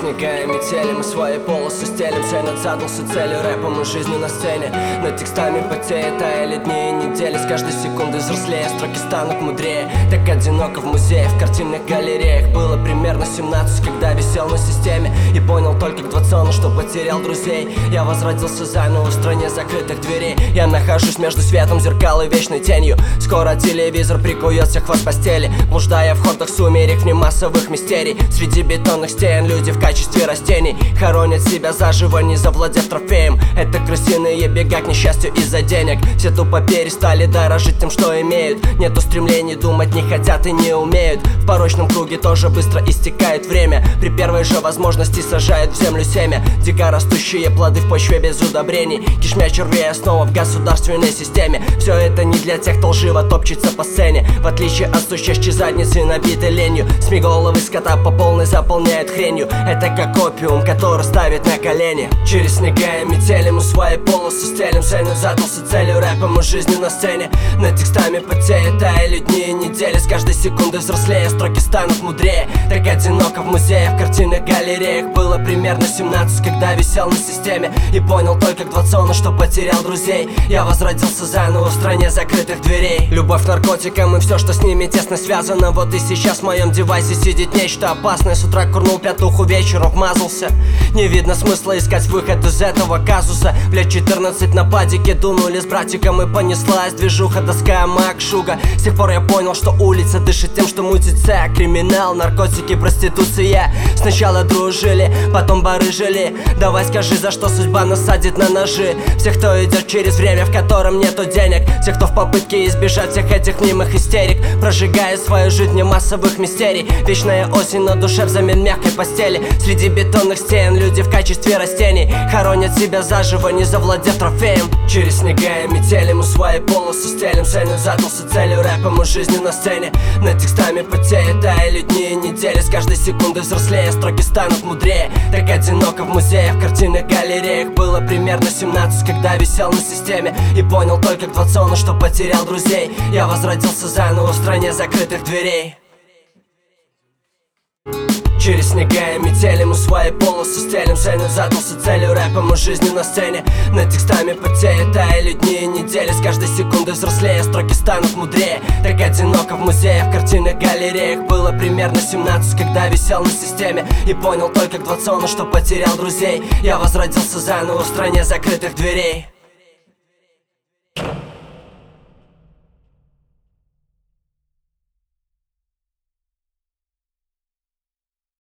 снега и метели мы свои полосы стелим. Ценят задался целью рэпом и жизнью на сцене. Над текстами потеет, таяли дни и недели. С каждой секунды взрослее, строки станут мудрее. Так одиноко в музеях, в картинных галереях. Было примерно 17, когда висел на системе. И понял только к 20, что потерял друзей. Я возродился заново в стране закрытых дверей. Я нахожусь между светом зеркал и вечной тенью. Скоро телевизор прикует всех вас в постели. Блуждая в хордах сумерек, вне массовых мистерий. Среди бетонных стен люди в качестве растений хоронят себя заживо, не завладев трофеем. Это крысиные бега к несчастью из-за денег. Все тупо перестали дорожить тем, что имеют. Нету стремлений, думать не хотят и не умеют. В порочном круге тоже быстро истекает время. При первой же возможности сажают в землю семя. Дикорастущие плоды в почве без удобрений. Кишмя червей основа в государственной системе. Все это не для тех, кто лживо топчется по сцене. В отличие от сущащей задницы, набитой ленью. СМИ головы скота по полной заполняют хренью. Это как опиум, который ставит на колени. Через снега и метели мы свои полосы стелим. Ценю задался целью рэпом и жизнью на сцене. Над текстами потеет, таяли дни и недели. С каждой секунды взрослее, строки станут мудрее. Так одиноко в музеях, в картинных галереях. Было примерно 17, когда висел на системе. И понял только к 20, что потерял друзей. Я возродился заново в стране закрытых дверей. Любовь к наркотикам и все, что с ними тесно связано. Вот и сейчас в моем девайсе сидит нечто опасное. С утра курнул пятуху, вечером вмазался. Не видно смысла искать выход из этого казуса. Лет 14 на падике дунули с братиком. И понеслась движуха, доска, мак, шуга. С тех пор я понял, что улица дышит тем, что мутится. Криминал, наркотики, проституция. Сначала дружили, потом барыжили. Давай скажи, за что судьба насадит на ножи. Всех, кто идет через время, в котором нету денег. Тех, кто в попытке избежать всех этих мнимых истерик. Прожигая свою жизнь вне массовых мистерий. Вечная осень на душе взамен мягкой постели. Среди бетонных стен люди в качестве растений хоронят себя заживо, не завладев трофеем. Через снега и метели мы свои полосы стелим. Ценю задался целью рэпом и жизнью на сцене. Над текстами потеет, таяли дни и недели. С каждой секунды взрослее, строки станут мудрее. Так одиноко в музеях, в картинных галереях. Было примерно 17, когда висел на системе. И понял только к 20, что потерял друзей. Я возродился заново в стране закрытых дверей. Через снега и метели мы свои полосы стелим. Ценю задался целью рэпом и жизнью на сцене. Над текстами потеет, таяли дни и недели. С каждой секунды взрослее, строки станут мудрее. Так одиноко в музеях, в картинных галереях. Было примерно 17, когда висел на системе. И понял только к 20, что потерял друзей. Я возродился заново в стране закрытых дверей.